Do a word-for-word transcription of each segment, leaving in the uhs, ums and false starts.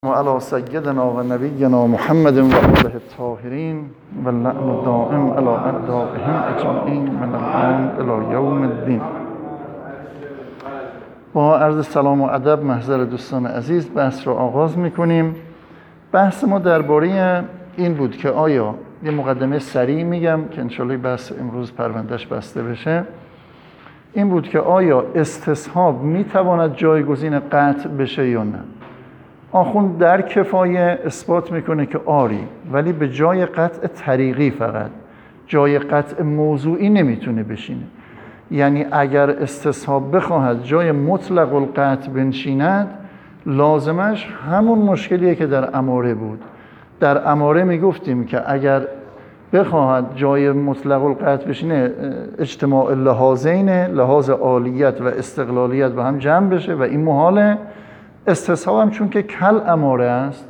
و علی سیدنا و نبینا محمد و آله الطاهرین و اللعن دائم علی اعدائهم اجمعین من الان الی یوم الدین. با عرض سلام و ادب محضر دوستان عزیز بحث رو آغاز میکنیم. بحث ما درباره این بود که آیا یه مقدمه سریع میگم که انشالله بحث امروز پروندهش بسته بشه. این بود که آیا استصحاب میتواند جایگزین قطع بشه یا نه. آخوند در کفایه اثبات میکنه که آری، ولی به جای قطع طریقی فقط، جای قطع موضوعی نمیتونه بشینه. یعنی اگر استصحاب بخواهد جای مطلق القطع بنشیند، لازمش همون مشکلیه که در اماره بود. در اماره میگفتیم که اگر بخواهد جای مطلق القطع بشینه، اجتماع لحاظین، لحاظ عالیت و استقلالیت با هم جمع بشه و این محاله. استصحاب هم چون که کل اماره است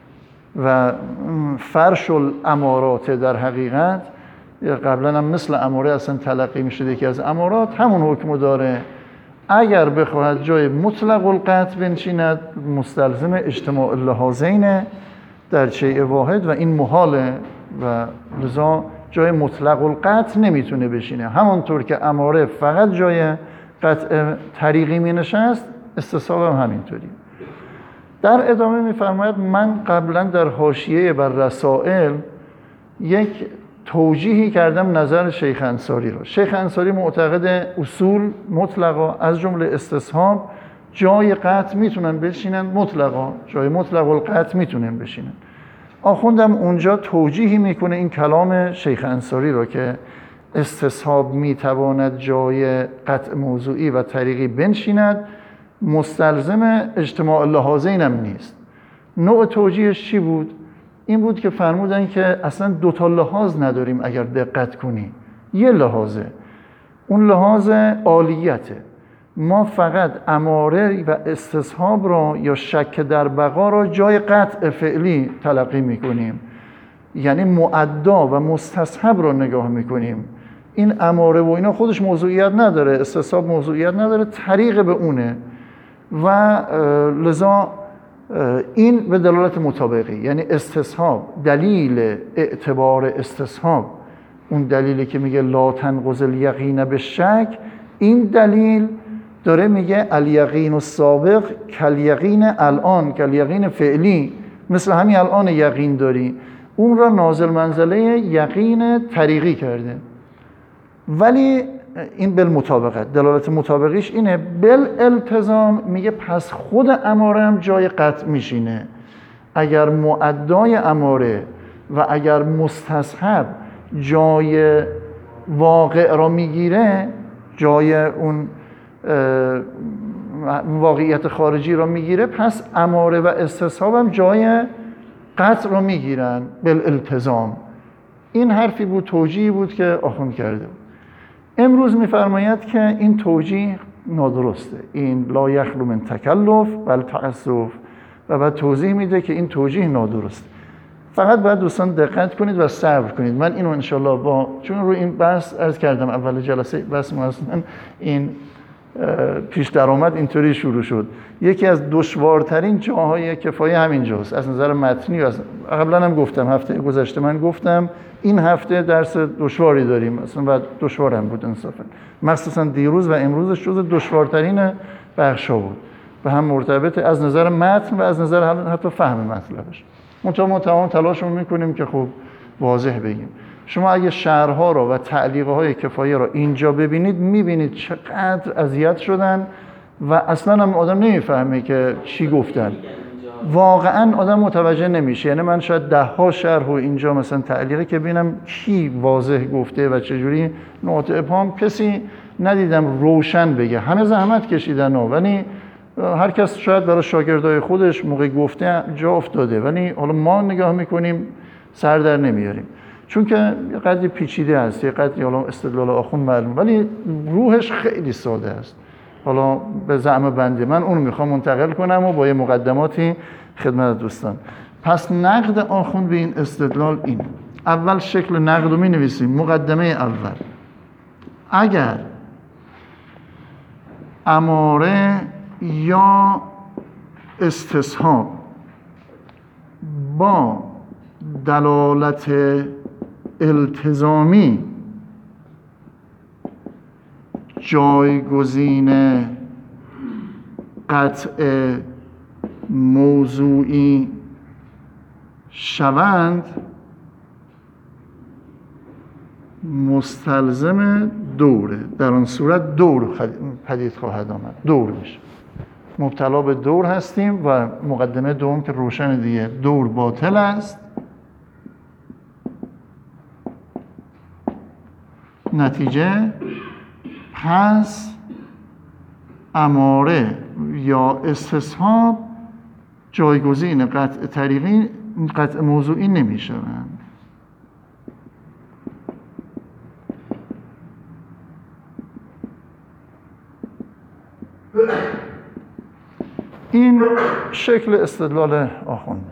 و فرش الامارات در حقیقت قبلا هم مثل اماره اصلا تلقی میشده یکی از امارات، همون حکم داره. اگر بخواهد جای مطلق القطع بنشیند، مستلزم اجتماع لحاظین در شیء واحد و این محاله و لذا جای مطلق القطع نمیتونه بشینه. همانطور که اماره فقط جای قطع طریقی می نشست، استصحاب هم همینطوری. در ادامه میفرماید من قبلا در حاشیه بر رسائل یک توجیهی کردم نظر شیخ انصاری رو. شیخ انصاری معتقد اصول مطلقا از جمله استصحاب جای قطع میتونن بشینن، مطلقا جای مطلق القطع میتونن بشینن. آخوندم اونجا توجیهی میکنه این کلام شیخ انصاری رو که استصحاب میتواند جای قطع موضوعی و طریقی بنشیند، مستلزم اجتماع لحاظین هم نیست. نوع توجیهش چی بود؟ این بود که فرمودن که اصلا دوتا لحاظ نداریم اگر دقت کنی، یه لحاظه، اون لحاظ عالیته. ما فقط اماره و استصحاب را یا شک در بقا را جای قطع فعلی تلقی میکنیم، یعنی معدا و مستصحب را نگاه میکنیم. این اماره و اینا خودش موضوعیت نداره، استصحاب موضوعیت نداره، طریق به اونه و لذا این به دلالت مطابقی، یعنی استصحاب دلیل اعتبار استصحاب، اون دلیلی که میگه لا تنقض الیقین بالشک، این دلیل داره میگه الیقین السابق کالیقین الان، کالیقین فعلی، مثل همین الان یقین داری، اون را نازل منزله یقین طریقی کرده. ولی این بالمطابقت، دلالت مطابقیش اینه. بالالتزام میگه پس خود اماره هم جای قطع میشینه. اگر معدای اماره و اگر مستصحب جای واقع را میگیره، جای اون واقعیت خارجی را میگیره، پس اماره و استصحاب هم جای قطع را میگیرن بالالتزام. این حرفی بود، توجیهی بود که آخوند کرده. امروز میفرماید که این توجیه نادرسته، این لا یخلو من تکلف بل تعسف، و بعد توضیح میده که این توجیه نادرسته. فقط باید دوستان دقت کنید و صبر کنید. من اینو انشالله با چون رو این بحث عرض کردم اول جلسه بحث ما اصلا این پیش درآمد اینطوری شروع شد. یکی از دشوارترین جاهای کفایه همین جاست از نظر متنی. و قبلا هم گفتم، هفته گذشته من گفتم این هفته درس دشواری داریم، اصلا بعد دشوار هم بود انصافا، مخصوصا دیروز و امروزش جز دشوارترین بخشا بود و هم مرتبط از نظر متن و از نظر حتی فهم مطلبش. منتها ما تمام تلاشمون میکنیم که خوب واضح بگیم. شما اگه شرح‌ها رو و تعلیق‌های کفایه رو اینجا ببینید، میبینید چقدر اذیت شدن و اصلا هم آدم نمیفهمه که چی گفتن. واقعا آدم متوجه نمیشه. یعنی من شاید ده ها شرح و اینجا مثلا تعلیقی که ببینم کی واضح گفته و چجوری نقاط ابهام کسی ندیدم روشن بگه. همه زحمت کشیدن و ولی هر کس شاید برای شاگردای خودش موقع گفته جا افتاده، ولی حالا ما نگاه میکنیم سر در نمیاریم، چون که یه قدری پیچیده است، یه قدری حالا استدلال آخوند معلوم، ولی روحش خیلی ساده است. حالا به زعم بنده من اون میخوام منتقل کنم و با یه مقدماتی خدمت دوستان. پس نقد آخوند به این استدلال این. اول شکل نقد رو می نویسیم. مقدمه اول: اگر اماره یا استصحاب با دلالت التزامی جایگزین قطع موضوعی شوند مستلزم دوره. در آن صورت دور پدید خواهد آمد، دور میشه. مبتلا به دور هستیم و مقدمه دوم که روشن دیگه، دور باطل است. نتیجه پس اماره یا استصحاب جایگزین قطع طریقی قطع موضوعی نمی شوند. این شکل استدلال آخونده.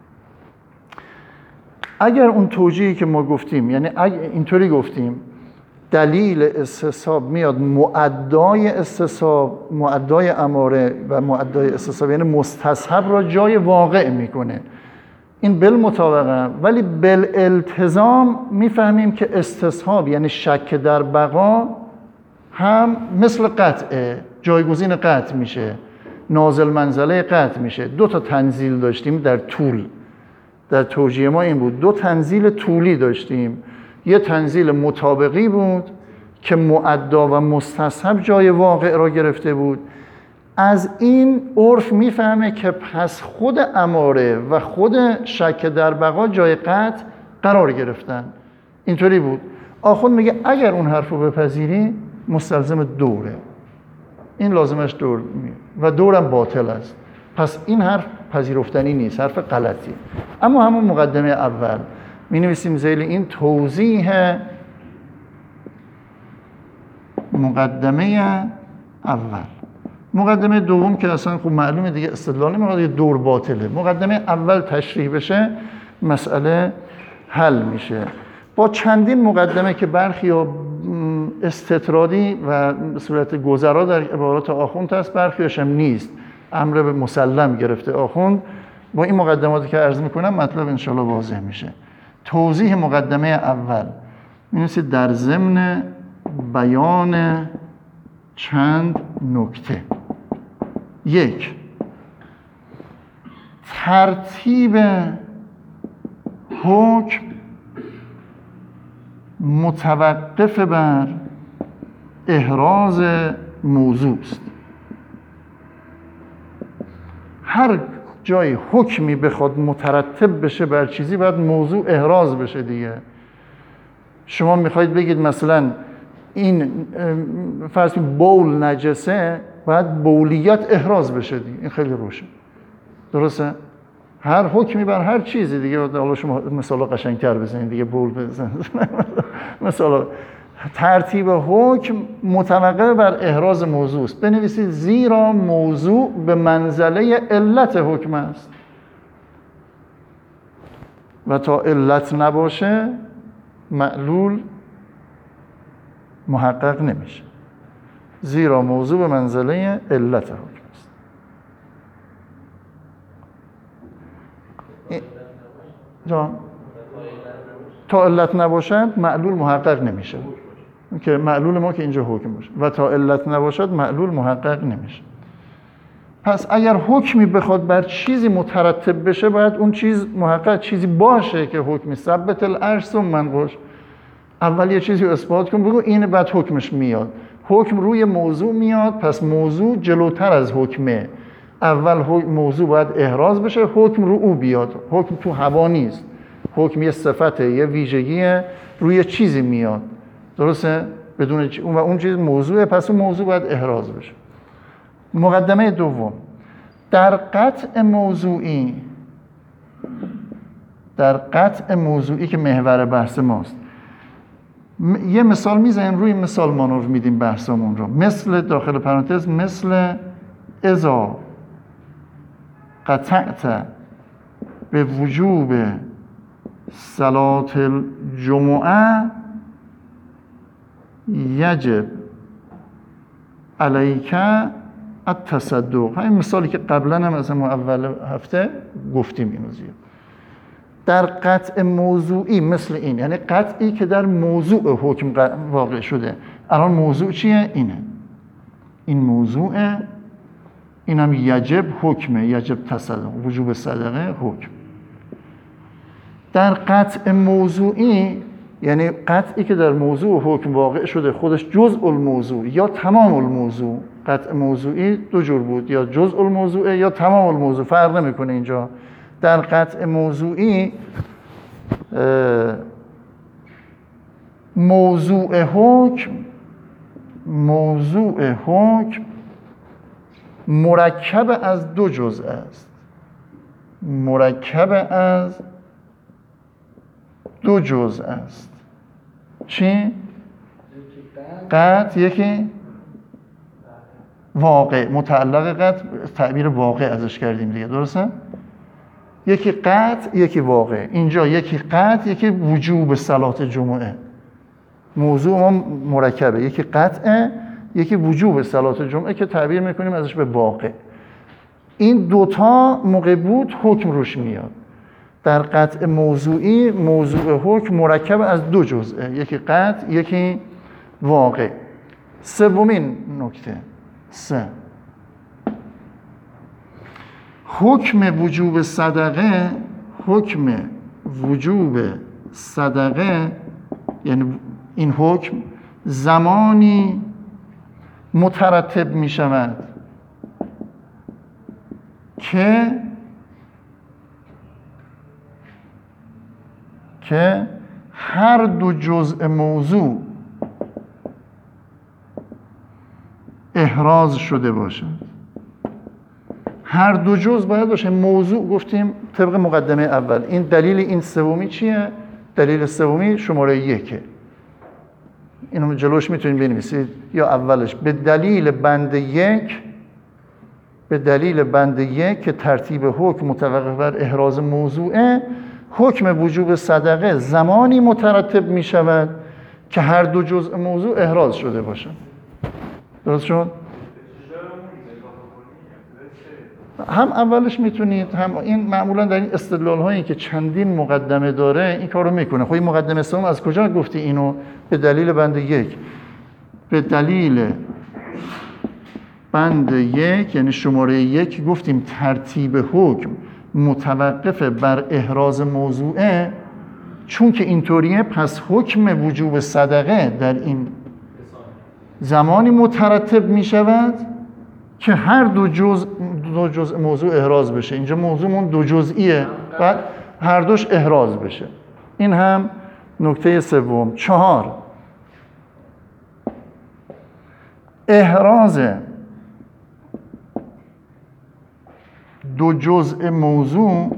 اگر اون توجیهی که ما گفتیم، یعنی اگر اینطوری گفتیم دلیل استصحاب میاد مؤدای استصحاب، مؤدای اماره و مؤدای استصحاب یعنی مستصحب را جای واقع میکنه، این بالمطابقه، ولی بالالتزام میفهمیم که استصحاب یعنی شک در بقا هم مثل قطعه، جایگزین قطع میشه، نازل منزله قطع میشه. دو تا تنزیل داشتیم در طول، در توجیه ما این بود، دو تنزیل طولی داشتیم. یه تنزیل مطابقی بود که مؤدا و مستصحب جای واقع را گرفته بود. از این عرف میفهمه که پس خود اماره و خود شک در بقا جای قطع قرار گرفتن. اینطوری بود. آخوند میگه اگر اون حرف رو بپذیری مستلزم دوره، این لازمش دور میاد و دورم باطل است. پس این حرف پذیرفتنی نیست، حرف غلطی. اما همون مقدمه اول می نویسیم ذیل این توضیح مقدمه اول. مقدمه دوم که اصلا خب معلومه دیگه استدلال نمیخواد، دور باطله. مقدمه اول تشریح بشه مسئله حل میشه. با چندین مقدمه که برخی ها استطرادی و به صورت گذرا در عبارات آخوند هست، برخی هاشم نیست، امر به مسلم گرفته آخوند. با این مقدماتی که عرض میکنم مطلب انشاءالله واضح میشه. توضیح مقدمه اول می‌نویسید در ضمن بیان چند نکته. یک، ترتیب حکم متوقف بر احراز موضوع است. هر جای حکمی بخواد مترتب بشه بر چیزی باید موضوع احراز بشه دیگه. شما میخواید بگید مثلا این فرض کنید بول نجسه، باید بولیت احراز بشه دیگه. این خیلی روشن، درسته؟ هر حکمی بر هر چیزی دیگه. حالا شما مثلا قشنگتر بزنید دیگه، بول بزنید مثلا ترتیب حکم متوقف بر احراز موضوع است. بنویسید زیرا موضوع به منزله علت حکم است و تا علت نباشه معلول محقق نمیشه. زیرا موضوع به منزله علت حکم است. جان تا علت نباشد معلول محقق نمیشه، که معلول ما که اینجا حکم باشه، و تا علت نباشد معلول محقق نمیشه. پس اگر حکمی بخواد بر چیزی مترتب بشه باید اون چیز محقق چیزی باشه که حکمی ثبت العرش ثم منقوش. اول یه چیزی رو اثبات کن، بگو این، بعد حکمش میاد. حکم روی موضوع میاد، پس موضوع جلوتر از حکمه. اول موضوع باید احراز بشه، حکم رو او بیاد. حکم تو هوا نیست، حکم یه صفته، یه ویژگیه، روی چیزی میاد، درسته؟ بدون چ... و اون چیز موضوعه، پس اون موضوع باید احراز بشه. مقدمه دوم، در قطع موضوعی، در قطع موضوعی که محور بحث ماست، م... یه مثال میزنیم، روی مثال مانور میدیم بحثمون رو. مثل داخل پرانتز، مثل اذا قطعت به وجوب صلات الجمعه یجب علیک التصدق. همین مثالی که قبلا هم از ما اول هفته گفتیم اینو زیاد. در قطع موضوعی مثل این، یعنی قطعی که در موضوع حکم واقع شده. الان موضوع چیه؟ اینه، این موضوع، اینم یجب حکمه، یجب تصدق، وجوب صدقه حکم. در قطع موضوعی یعنی قطعی که در موضوع حکم واقع شده، خودش جزء الموضوع یا تمام الموضوع. قطع موضوعی دو جور بود، یا جزء الموضوع یا تمام الموضوع، فرق نمیکنه اینجا. در قطع موضوعی موضوع حکم موضوع حکم مرکب از دو جزء است، مرکب از دو جزء است. چی؟ قطع، یکی واقع، متعلق قطع تعبیر واقع ازش کردیم دیگه، درسته؟ یکی قطع، یکی واقع. اینجا یکی قطع، یکی وجوب صلات جمعه. موضوع ما مرکبه، یکی قطعه، یکی وجوب صلات جمعه که تعبیر میکنیم ازش به واقع. این دوتا موقع بود حکم روش میاد. در قطع موضوعی موضوع حکم مرکب از دو جزءه، یکی قطع، یکی واقع. سومین نکته، سه، حکم وجوب صدقه، حکم وجوب صدقه یعنی این حکم زمانی مترتب می شود که که هر دو جزء موضوع احراز شده باشد. هر دو جزء باید باشه. موضوع گفتیم طبق مقدمه اول. این دلیل این سومی چیه؟ دلیل سومی شماره یکه. اینو جلوش میتونید بنویسید یا اولش. به دلیل بند یک، به دلیل بند یک که ترتیب حکم متوقف بر احراز موضوعه، حکم وجوب صدقه زمانی مترتب می شود که هر دو جزء موضوع احراز شده باشن. درست شد؟ هم اولش میتونید، هم این معمولا در این استدلال هایی که چندین مقدمه داره این کارو میکنه. خب این مقدمه سوم از کجا گفتی اینو؟ به دلیل بند یک. به دلیل بند یک یعنی شماره یک گفتیم ترتیب حکم متوقف بر احراز موضوعه. چون که اینطوریه پس حکم وجوب صدقه در این زمانی مترتب می شود که هر دو جزء دو جزء موضوع احراز بشه. اینجا موضوعمون دو جزئیه، بعد هر دوش احراز بشه. این هم نکته سوم. چهار، احراز دو جزء موضوع.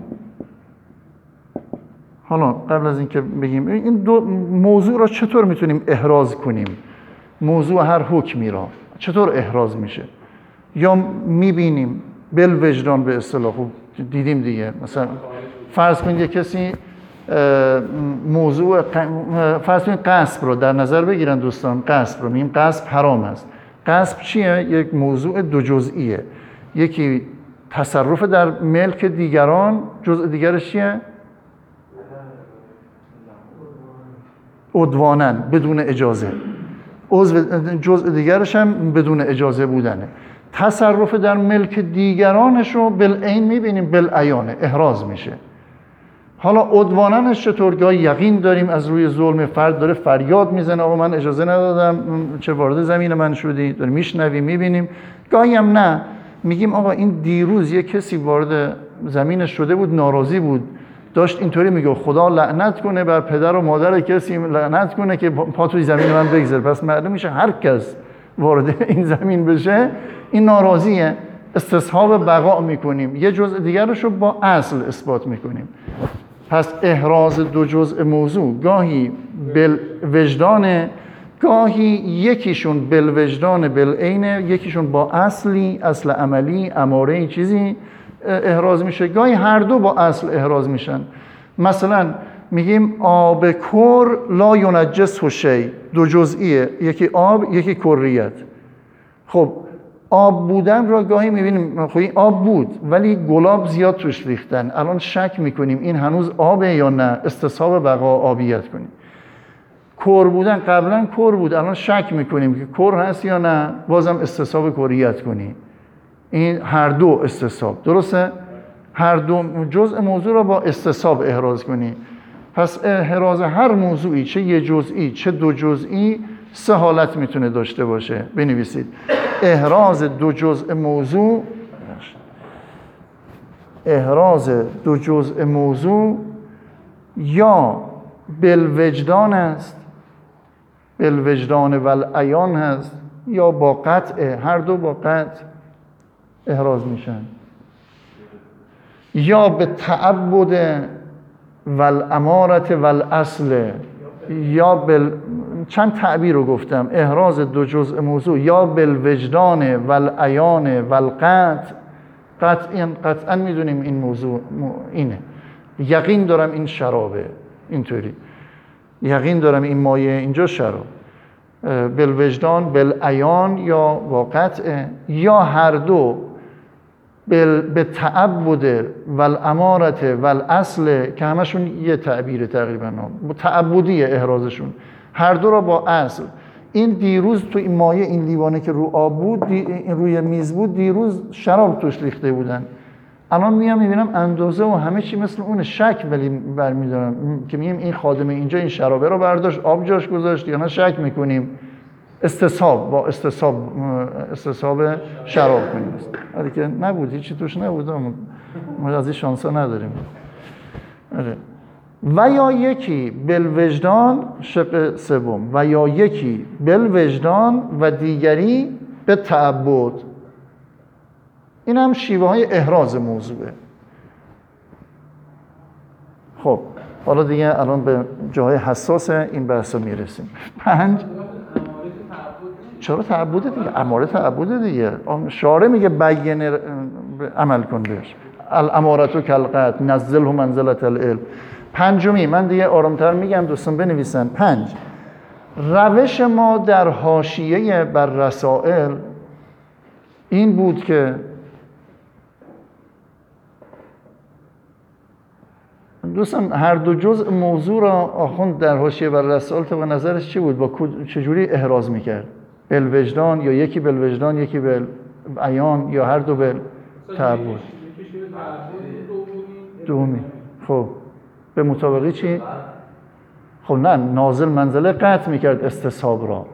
حالا قبل از اینکه بگیم این دو موضوع را چطور میتونیم احراز کنیم، موضوع هر حکمی را چطور احراز میشه، یا میبینیم بالوجدان به اصطلاح. خوب دیدیم دیگه، مثلا فرض کنید یک کسی موضوع فرض کنید غصب رو در نظر بگیرن دوستان. غصب رو میگیم غصب حرام است. غصب چیه؟ یک موضوع دو جزئیه. یکی تصرف در ملک دیگران، جزء دیگرش چیه؟ عدوانن، بدون اجازه. عضو جزء دیگرش هم بدون اجازه بودنه. تصرف در ملک دیگرانش رو بالعین میبینیم، بالعیانه احراز میشه. حالا عدواننش چطور؟ گاهی یقین داریم از روی ظلم، فرد داره فریاد میزنه آقا من اجازه ندادم، چه وارد زمین من شدی، داریم میشنویم میبینیم. گاهی هم نه، میگیم آقا این دیروز یه کسی وارد زمینش شده بود، ناراضی بود، داشت اینطوری میگه خدا لعنت کنه بر پدر و مادر کسی، لعنت کنه که پا توی زمین من بگذاره. پس معلوم میشه هر کس وارد این زمین بشه این ناراضیه، استصحاب بقا میکنیم. یه جزء دیگرش رو با اصل اثبات میکنیم. پس احراز دو جزء موضوع گاهی بالوجدان، گاهی یکیشون بالوجدان بالعین، یکیشون با اصلی، اصل عملی، اماره چیزی احراز میشه. گاهی هر دو با اصل احراز میشن. مثلا میگیم آب کر لا ینجسه شیء، دو جزئیه، یکی آب یکی کریت. خب آب بودن را گاهی میبینیم خب این آب بود ولی گلاب زیاد توش ریختن، الان شک میکنیم این هنوز آبه یا نه، استصحاب بقا آبیت کنیم. کور بودن قبلا کور بود، الان شک میکنیم که کور هست یا نه، بازم استصحاب کوریت کنیم. این هر دو استصحاب، درسته؟ هر دو جزء موضوع را با استصحاب احراز کنیم. پس احراز هر موضوعی، چه یه جزئی چه دو جزئی، سه حالت میتونه داشته باشه. بنویسید احراز دو جزء موضوع، احراز دو جزء موضوع یا بالوجدان است، بالوجدان و العیان هست، یا با قطع، هر دو با قطع احراز میشن، یا به تعبد و الامارت و الاصل، یا بل... چند تعبیر رو گفتم، احراز دو جزء موضوع یا بالوجدان و العیان و القطع. قطعا قطعا میدونیم این موضوع اینه، یقین دارم این شرابه، اینطوری یقین دارم این مایه اینجا شراب، بالوجدان بالعیان یا با قطع، یا هر دو به تعبد و الامارت و الاصل که همشون یه تعبیر تقریبا تعبدی احرازشون، هر دو را با اصل. این دیروز تو این مایه این لیوانه که رو آب بود، این روی میز بود، دیروز شراب توش ریخته بودن، الان میام میبینم اندازه و همه چی مثل اون، شک ولی برمیدارم که میگیم این خادمه اینجا این شرابه رو برداشت آب جاش گذاشت یا نه، شک میکنیم، استصحاب با استصحاب استصحاب شراب کنیم. آره که نبود، هیچی توش نبود، ما از این شانسا نداریم. آره. و یا یکی بالوجدان، شق سوم، و یا یکی بالوجدان و دیگری به تعبد. این هم شیوه های احراز موضوعه. خب حالا دیگه الان به جاهای حساس این بحثا میرسیم. پنج، چرا تعبده دیگه؟ اماره تعبده دیگه. شارع میگه بیان عمل کن بهش. الامارتو کالقطع نزله منزلة العلم. پنجمی، من دیگه آرامتر میگم دوستان بنویسن. پنج، روش ما در حاشیه بر رسائل این بود که دوستان هر دو جزء موضوع را آخوند در حاشیه بر رسائل طبق نظرش چی بود؟ با چجوری احراز میکرد؟ بالوجدان یا یکی بالوجدان یکی بالعیان یا هر دو بالتعبد؟ دومی. خب به مطابقی چی؟ خب نه، نازل منزله قطع میکرد استصحاب را.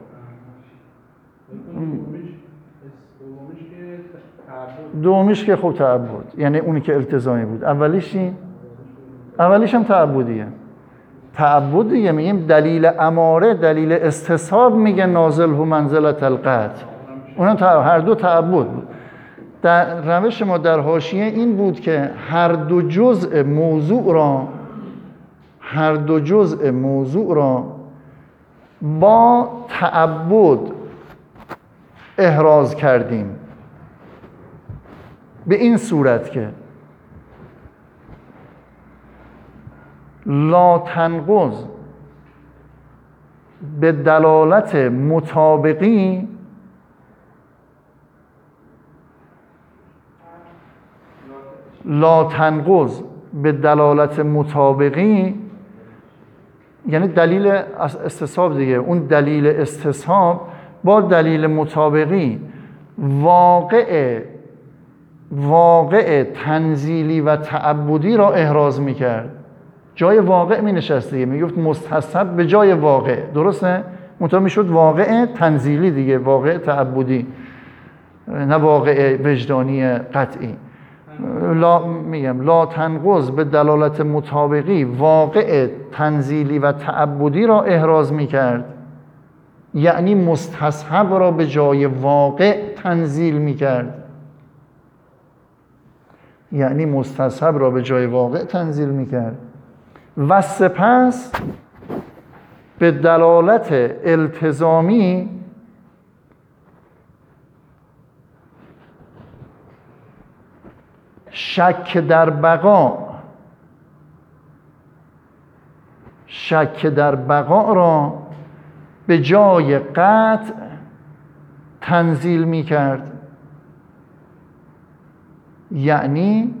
دومیش که خب تعبد، یعنی اونی که التزامی بود. اولیش چی؟ اولیش هم تعبدیه. تعبد دیگه میگیم دلیل اماره، دلیل استصحاب میگه نازل و منزلت القطع، اونم هر دو تعبد بود. در روش ما در حاشیه این بود که هر دو جزء موضوع را هر دو جزء موضوع را با تعبد احراز کردیم، به این صورت که لا تنقض به دلالت مطابقی لا تنقض به دلالت مطابقی یعنی دلیل استصحاب دیگه، اون دلیل استصحاب با دلیل مطابقی واقع واقع تنزیلی و تعبدی را احراز میکرد. جای واقع می نشست دیگه، می گفت مستصحب به جای واقع، درسته؟ منتها می شد واقع تنزیلی دیگه، واقع تعبدی، نه واقع وجدانی قطعی. لا میگم لا تنقض به دلالت مطابقی واقع تنزیلی و تعبدی را احراز می کرد، یعنی مستصحب را به جای واقع تنزیل می کرد، یعنی مستصحب را به جای واقع تنزیل می کرد. و سپس به دلالت التزامی شک در بقا شک در بقا را به جای قطع تنزیل می کرد. یعنی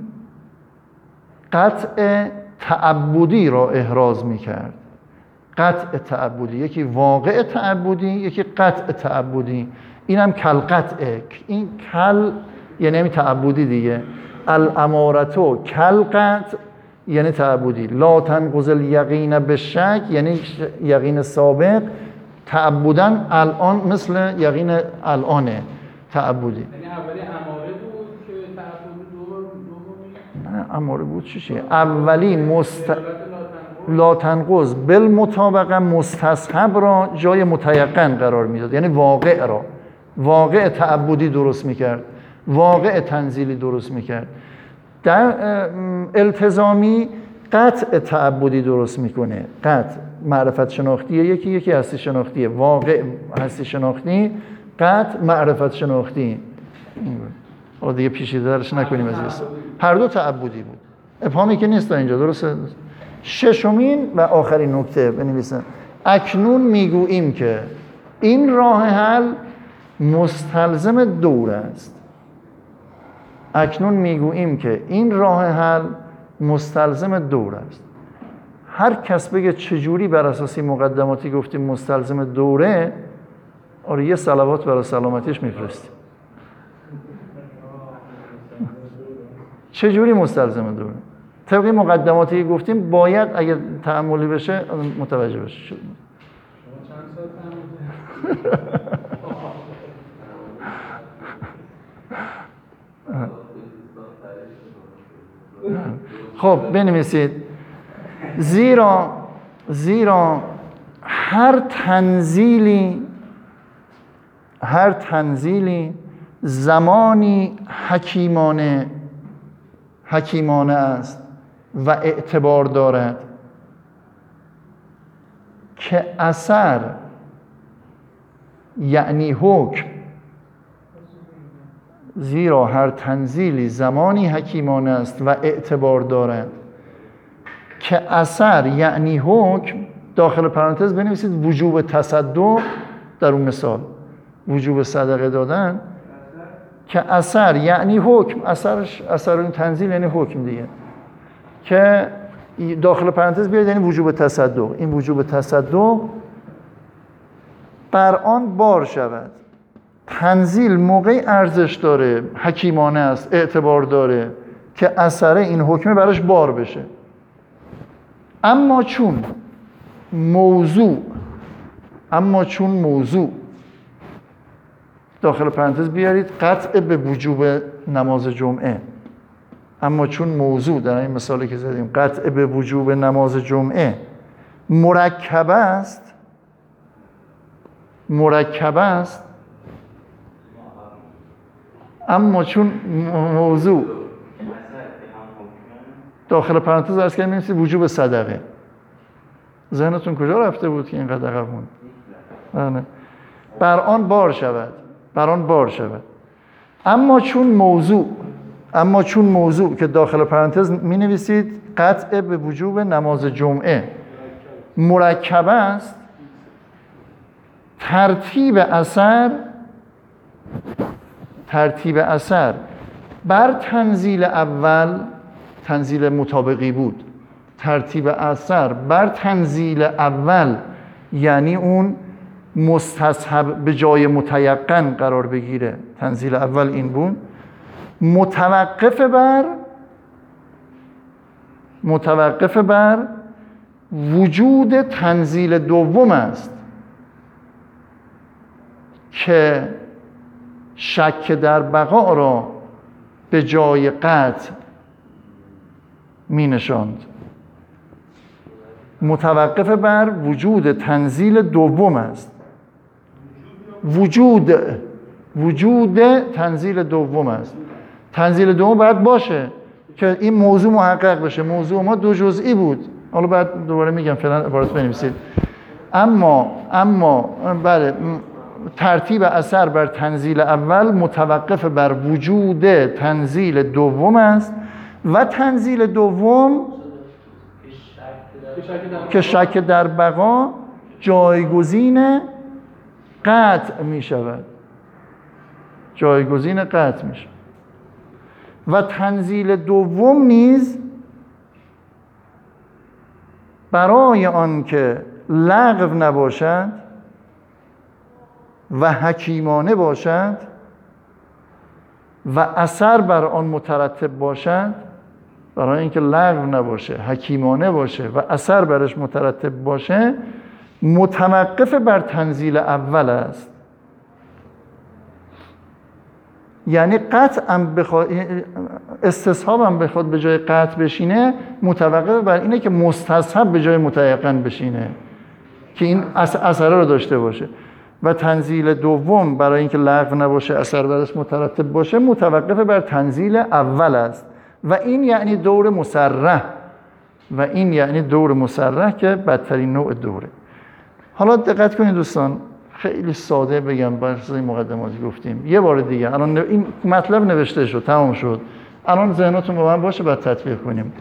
قطع تعبدی را احراز میکرد. قطع تعبدی، یکی واقع تعبدی، یکی قطع تعبدی. اینم کل قطعه. این کل یعنی همین تعبدی دیگه. الامارتو کل قطع یعنی تعبدی. لا تنقض الیقین بالشک یعنی یقین سابق. تعبدن الان مثل یقین الانه تعبدی. یعنی اولی اماره بود که تعبدی دومی؟ نه اماره بود چیه؟ اولی مست لا تنقض بالمطابقه مستصحب را جای متیقن قرار میداد، یعنی واقع را، واقع تعبدی درست میکرد، واقع تنزیلی درست میکرد. در التزامی قطع تعبدی درست میکنه. قطع معرفت شناختیه، یکی یکی هستی شناختیه. واقع هستی شناختی، قطع معرفت شناختی. حالا دیگه پیچیده درش نکنیم از این. هر دو تعبدی بود. ابهامی که نیست تا اینجا، درسته؟ ششمین و آخرین نکته بنویسن. اکنون میگوییم که این راه حل مستلزم دور است. اکنون میگوییم که این راه حل مستلزم دور است. هر کس بگه چجوری بر اساسی مقدماتی گفتیم مستلزم دوره، آره یه صلوات برای سلامتیش میفرستیم. چجوری مستلزم دوره؟ طبق مقدماتی گفتیم باید اگر تأملی بشه متوجه بشه. شد. خب بنویسید. زیرا زیرا هر تنزیلی هر تنزیلی زمانی حکیمانه حکیمانه است و اعتبار دارد که اثر یعنی حکم. زیرا هر تنزیلی زمانی حکیمانه است و اعتبار دارد که اثر یعنی حکم. داخل پرانتز بنویسید وجوب تصدق در اون مثال، وجوب صدقه دادن، که اثر یعنی حکم. اثرش اثر این تنزیل یعنی حکم دیگه، که داخل پرانتز بیارید یعنی وجوب تصدق. این وجوب تصدق بر آن بار شود. تنزیل موقعی ارزش داره، حکیمانه است، اعتبار داره که اثر این حکم براش بار بشه. اما چون موضوع اما چون موضوع داخل پرانتز بیارید قطع به وجوب نماز جمعه. اما چون موضوع در این مثالی که زدیم قطع به وجوب نماز جمعه مرکب است مرکب است اما چون موضوع داخل پرانتز عرض کردیم می‌نویسید وجوب صدقه. ذهنتون کجا رفته بود که اینقدر عقب موند؟ بر آن بار شود بر آن بار شود اما چون موضوع اما چون موضوع که داخل پرانتز می‌نویسید قطع به وجوب نماز جمعه مرکب است، ترتیب اثر ترتیب اثر بر تنزیل اول تنزیل مطابقی بود. ترتیب اثر بر تنزیل اول یعنی اون مستصحب به جای متیقن قرار بگیره. تنزیل اول این بود. متوقف بر متوقف بر وجود تنزیل دوم است که شک در بقا را به جای قطع می نشاند. متوقف بر وجود تنزیل دوم است. وجود وجود تنزیل دوم است. تنزیل دوم باید باشه که این موضوع محقق بشه. موضوع ما دو جزئی بود. حالا بعد دوباره میگم فعلا عبارت بنویسید. اما اما بله ترتیب اثر بر تنزیل اول متوقف بر وجود تنزیل دوم است و تنزیل دوم که شک در بقا جایگزین قطع می شود. جایگزین قطع می شود. و تنزیل دوم نیز برای آن که لغو نباشد و حکیمانه باشد و اثر بر آن مترتب باشد، برای اینکه لغو نباشه، حکیمانه باشه و اثر برش مترتب باشه، متوقف بر تنزیل اول است. یعنی قطع هم بخواد، استصحاب هم بخواد به جای قطع بشینه، متوقف بر اینه که مستصحب به جای متیقن بشینه که این اثر رو داشته باشه. و تنزیل دوم برای اینکه لغو نباشه، اثر برش مترتب باشه، متوقف بر تنزیل اول است و این یعنی دور مصرح و این یعنی دور مصرح که بدترین نوع دوره. حالا دقت کنید دوستان، خیلی ساده بگم، بحث مقدماتی گفتیم، یه بار دیگه الان این مطلب نوشته شد، تمام شد، الان ذهنتون با من باشه بعد تطبیق کنیم.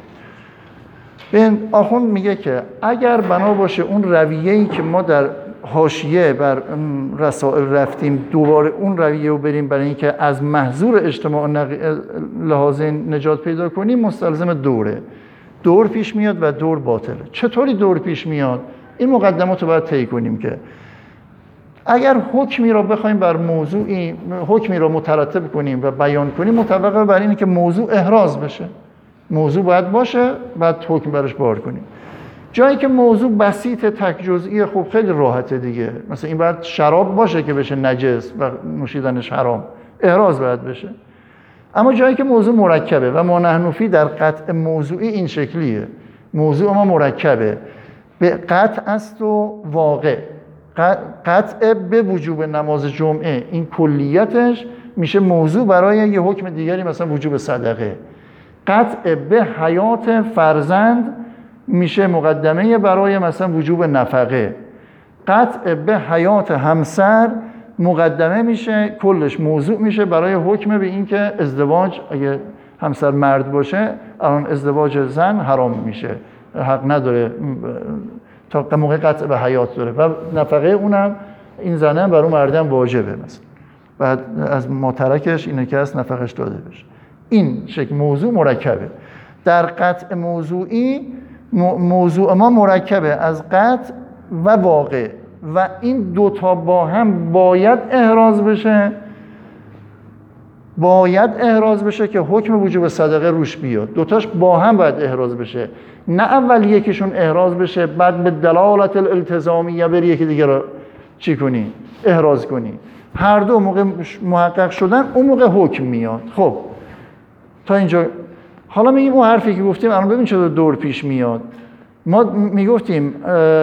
ببین آخوند میگه که اگر بنا باشه اون رویه‌ای که ما در حاشیه بر رسائل رفتیم دوباره اون رویه رو بریم برای اینکه از محظور اجتماع لحاظ نجات پیدا کنیم، مستلزم دوره. دور پیش میاد و دور باطله. چطوری دور پیش میاد؟ این مقدمات رو باید طی کنیم که اگر حکمی را بخوایم بر موضوعی، حکمی را مترتب کنیم و بیان کنیم، متوقف بر اینه که موضوع احراز بشه. موضوع باید باشه، بعد حکم برش بار کنیم. جایی که موضوع بسیط تک جزئی، خب خیلی راحته دیگه. مثلا این باید شراب باشه که بشه نجس و نوشیدنش حرام، احراز باید بشه. اما جایی که موضوع مرکبه و ما نحن فی در قطع موضوعی این شکلیه، موضوع ما مرکبه، به قطع است و واقع. قطع به وجوب نماز جمعه، این کلیتش میشه موضوع برای یه حکم دیگری، مثلا وجوب صدقه. قطع به حیات فرزند میشه مقدمه برای مثلا وجوب نفقه. قطع به حیات همسر مقدمه میشه، کلش موضوع میشه برای حکم به این که ازدواج، اگه همسر مرد باشه الان ازدواج زن حرام میشه، حق نداره تا موقع قطع به حیات داره و نفقه اونم این زنه برای مردم واجبه، مثلا بعد از مترکش اینه که از نفقش داده بشه. این شکل موضوع مرکبه. در قطع موضوعی موضوع ما مرکبه از قطع و واقع و این دوتا با هم باید احراز بشه، باید احراز بشه که حکم وجوب صدقه روش بیاد. دوتاش با هم باید احراز بشه، نه اول یکیشون احراز بشه بعد به دلالت الالتزامیه بری یکی دیگه رو چی کنی؟ احراز کنی. هر دو موقع محقق شدن اون موقع حکم میاد. خب تا اینجا حالا میگیم اون حرفی که گفتیم الان ببین چطور دور پیش میاد. ما میگفتیم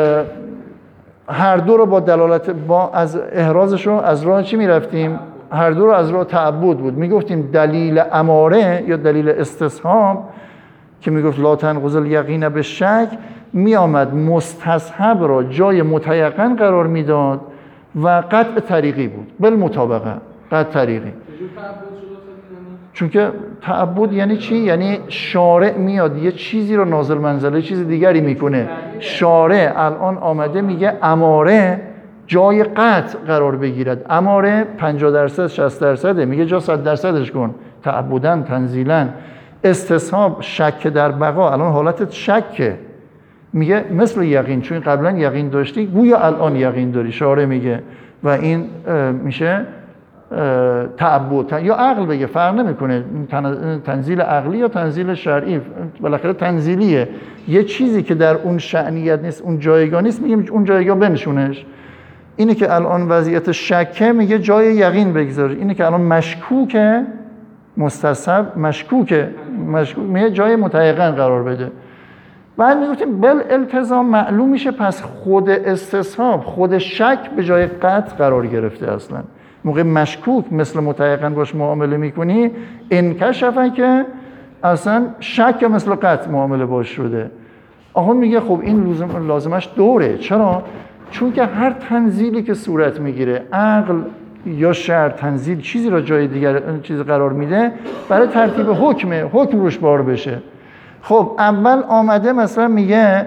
هر دو رو با دلالت با از احرازش رو از راه چی میرفتیم؟ هر دو رو از راه تعبد بود. میگفتیم دلیل اماره یا دلیل استصحاب که میگفت لا تنقض الیقین به شک، میآمد مستصحب را جای متیقن قرار میداد و قطع طریقی بود، بالمطابقه قطع طریقی. چون که تعبد یعنی چی؟ یعنی شارع میاد یه چیزی رو نازل منزله چیز دیگری میکنه. شارع الان آمده میگه اماره جای قطع قرار بگیرد. اماره پنجاه درصد شصت درصده، میگه جا صد درصدش کن. تعبداً تنزیلاً. استصحاب شک در بقا، الان حالت شکه، میگه مثل یقین، چون قبلا یقین داشتی گویا الان یقین داری. شارع میگه و این میشه تعبد یا عقل بگه، فرق نمیکنه تنزیل عقلی یا تنزیل شرعی، بالاخره تنزیلیه. یه چیزی که در اون شأنیت نیست، اون جایگاه نیست، میگیم اون جایگاه بنشونش. اینه که الان وضعیت شکه، میگه جای یقین بگذار. اینه که الان مشکوکه، مستصحب مشکوکه، مشکوک میگه جای متیقن قرار بده. بعد میگفتیم بل التزام معلوم میشه، پس خود استصحاب، خود شک به جای قطع قرار گرفته. اصلا موقع مشکوک مثل متیقن باش معامله میکنی، انکشفه که اصلا شک مثل قطع معامله باش شده. آخوند میگه خب این لازم لازمش دوره. چرا؟ چون که هر تنزیلی که صورت میگیره، عقل یا شرع تنزیل چیزی را جای دیگر چیز قرار میده برای ترتیب حکمه، حکم روش بار بشه. خب اول آمده مثلا میگه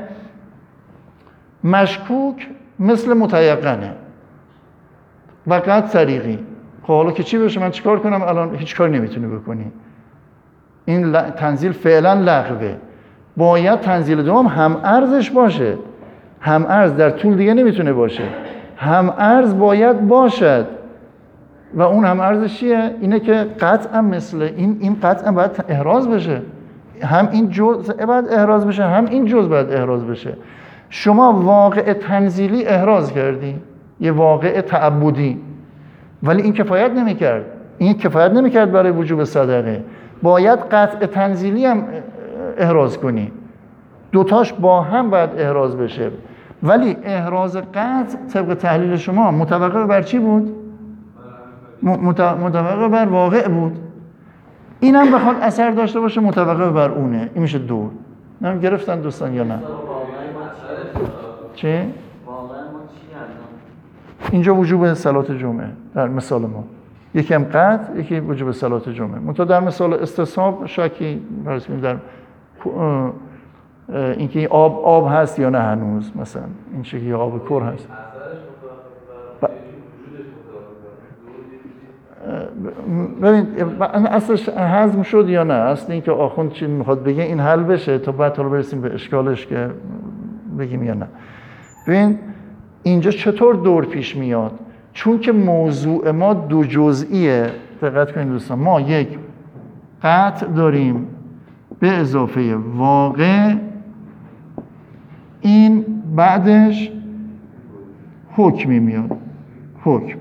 مشکوک مثل متیقنه و قطع طریقی. خب حالا که چی بشه؟ من چیکار کنم؟ الان هیچ کار نمیتونی بکنی. این تنزیل فعلا لغوه. باید تنزیل دوم هم ارزش باشه. هم ارز در طول دیگه نمیتونه باشه. هم ارز باید باشد و اون هم ارزش چیه؟ اینه که قطعا مثل این این قطعا باید احراز بشه. هم این جزء باید احراز بشه، هم این جزء باید احراز بشه. شما واقع تنزیلی احراز کردی، یه واقع تعبدی، ولی این کفایت نمی‌کرد. این کفایت نمی‌کرد برای وجوب صدقه. باید قطع تنزیلی هم احراز کنی. دوتاش با هم باید احراز بشه. ولی احراز قطع طبق تحلیل شما متوقف بر چی بود؟ متوقف بر واقع بود. اینم بخواد اثر داشته باشه متوقف بر اونه. این میشه دو. نم گرفتن دوستان یا نه؟ چه؟ واقعا ما چی؟ اینجا وجوب صلات جمعه در مثال ما. یکی هم قطع، یکی وجوب صلات جمعه. منتها در مثال استصحاب شکی برسیم در اینکه آب آب هست یا نه هنوز، مثلا این شکلی آب کور هست. ببین اصلش هضم شد یا نه؟ اصل این که آخوند چی میخواد بگه این حل بشه تا بعد حالا برسیم به اشکالش که بگیم یا نه. ببین اینجا چطور دور پیش میاد؟ چون که موضوع ما دو جزئیه. دقت کنید دوستان، ما یک قطع داریم به اضافه واقع، این بعدش حکمی میاد. حکم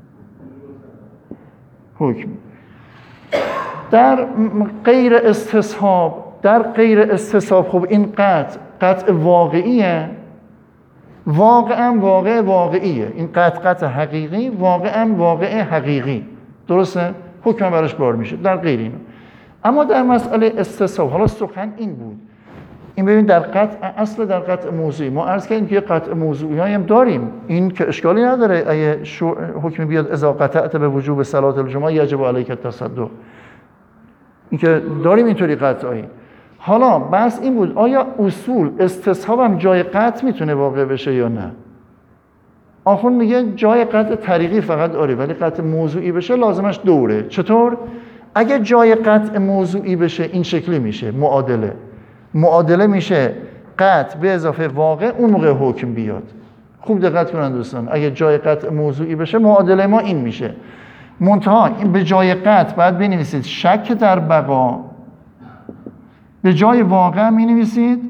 حکم در غیر استصحاب در غیر استصحاب خب این قطع قطع واقعیه، واقعا واقع واقعیه. این قطع قطع حقیقی، واقعا واقع حقیقی، درسته؟ حکم براش بار میشه در غیر اینو. اما در مسئله استصحاب حالا سخن این بود، این ببین در قطع اصل در قطع موضوعی ما عرض کردیم که قطع موضوعی هم داریم، این که اشکالی نداره اگه حکم بیاد اذا قطعت به وجوب صلات الجمعه یجب علیک التصدق، این که داریم اینطوری قطعی. حالا بحث این بود آیا اصول استصحاب هم جای قطع میتونه واقع بشه یا نه؟ آخون میگه جای قطع طریقی فقط آره، ولی قطع موضوعی بشه لازمش دوره. چطور؟ اگه جای قطع موضوعی بشه این شکلی میشه معادله. معادله میشه قطع به اضافه واقع، اون موقع حکم بیاد. خوب دقت کنن دوستان، اگه جای قطع موضوعی بشه معادله ما این میشه. منتها این به جای قطع باید بنویسید شک در بقا، به جای واقع می نویسید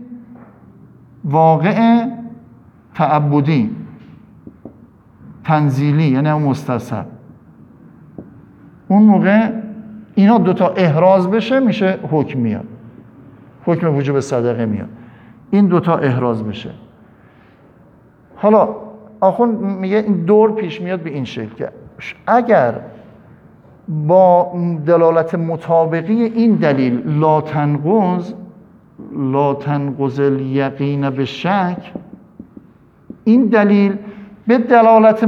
واقع تعبدی تنزیلی، یعنی اون مستصحب. اون موقع اینا دوتا احراز بشه میشه حکم میاد، حکم وجوب صدقه میاد. این دوتا احراز بشه. حالا آخون میگه این دور پیش میاد به این شکل که اگر با دلالت مطابقی این دلیل لا تنقض لا تنقض الیقین به شک، این دلیل به دلالت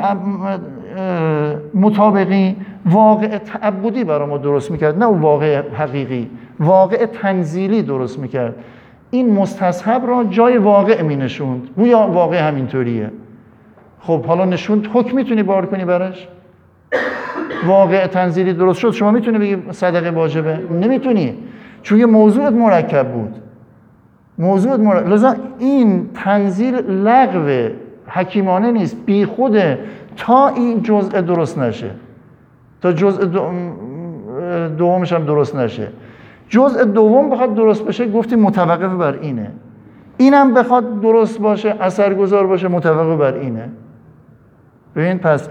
مطابقی واقع تعبدی برای ما درست میکرد، نه واقع حقیقی، واقع تنزیلی درست میکرد. این مستصحب را جای واقع می نشوند، گویا واقع همینطوریه. خب حالا نشوند، حکم میتونی بار کنی براش؟ واقع تنزیلی درست شد، شما میتونی بگی صدقه واجبه؟ نمیتونی، چون یه موضوعت مرکب بود. موضوعت مرکب، لذا این تنزیل لغو حکیمانه نیست، بی خوده تا این جزء درست نشه، تا جزء دومش هم درست نشه. جزء دوم بخواد درست بشه گفتیم متوقف بر اینه، اینم بخواد درست باشه اثرگذار باشه متوقف بر اینه. ببین پس